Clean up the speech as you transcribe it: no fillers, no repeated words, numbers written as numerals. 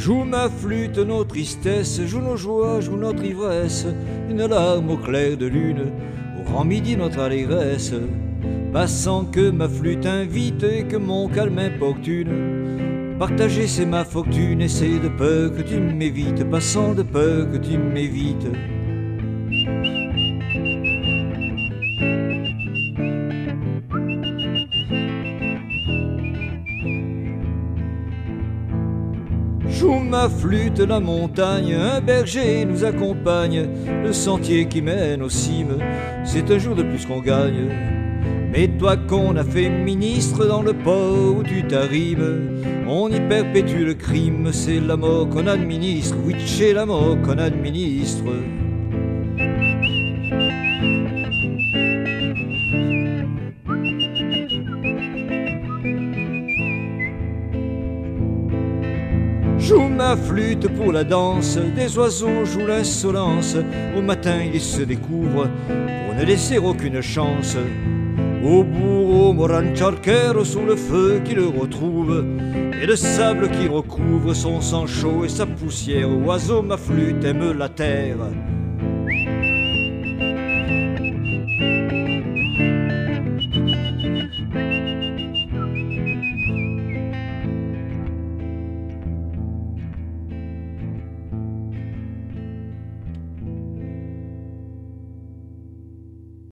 Joue ma flûte nos tristesses, joue nos joies, joue notre ivresse, une larme au clair de lune, au grand midi notre allégresse. Passant que ma flûte invite et que mon calme importune, partager c'est ma fortune et c'est de peur que tu m'évites, passant de peur que tu m'évites. Joue ma flûte la montagne, un berger nous accompagne, le sentier qui mène aux cimes, c'est un jour de plus qu'on gagne. Mais toi qu'on a fait ministre dans le port où tu t'arrimes, on y perpétue le crime, c'est la mort qu'on administre, oui c'est la mort qu'on administre. Joue ma flûte pour la danse, des oiseaux jouent l'insolence, au matin ils se découvrent pour ne laisser aucune chance. Au bourreau morancharquero sous le feu qui le retrouve, et le sable qui recouvre son sang chaud et sa poussière. Oiseau, ma flûte aime la terre.